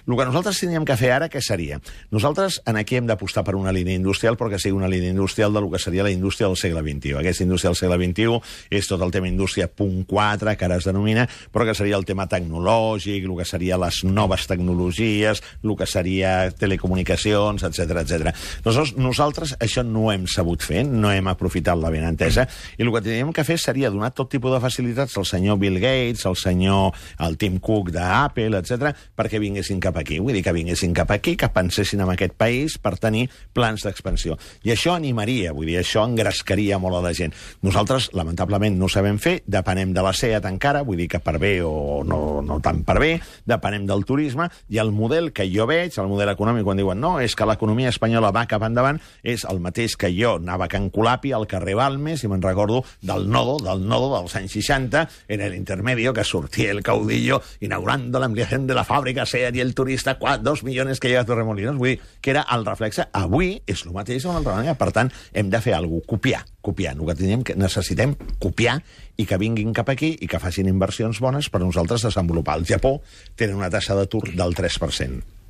El que nosaltres tindríem que fer ara, què seria? Nosaltres aquí hem d'apostar per una línia industrial, però que sigui una línia industrial del que seria la indústria del segle XXI. Aquesta indústria del segle XXI és tot el tema indústria .4, que ara es denomina, però que seria el tema tecnològic, el que seria les noves tecnologies, el que seria telecomunicacions, etc. Nosaltres això no ho hem sabut fer, no hem aprofitat la benentesa, i el que tindríem que fer seria donar tot tipus de facilitats al senyor Bill Gates, al Tim Cook d'Apple, etc, perquè vinguessin cap aquí. Vull dir que vinguessin cap aquí, que pensessin en aquest país per tenir plans d'expansió. I això animaria, vull dir, això engrescaria molt a la gent. Nosaltres, lamentablement, no ho sabem fer, depenem de la SEAT encara, vull dir que per bé o no tant per bé, depenem del turisme, i el model que jo veig, el model econòmic, quan diuen no, és que l'economia espanyola va cap endavant, és el mateix que jo anava a Can Colapi, al carrer Balmes, i me'n recordo del nodo dels anys 60, en el intermedio, que sortia el caudillo inaugurando la ampliación de la fàbrica SEAT i el turista, 2 milions que llega a Torremolinos, vull dir que era el reflexe. Avui és el mateix d'una altra manera, per tant, hem de fer alguna cosa, copiar. El que necessitem copiar i que vinguin cap aquí i que facin inversions bones per nosaltres desenvolupar. El Japó tenen una taxa d'atur del 3%.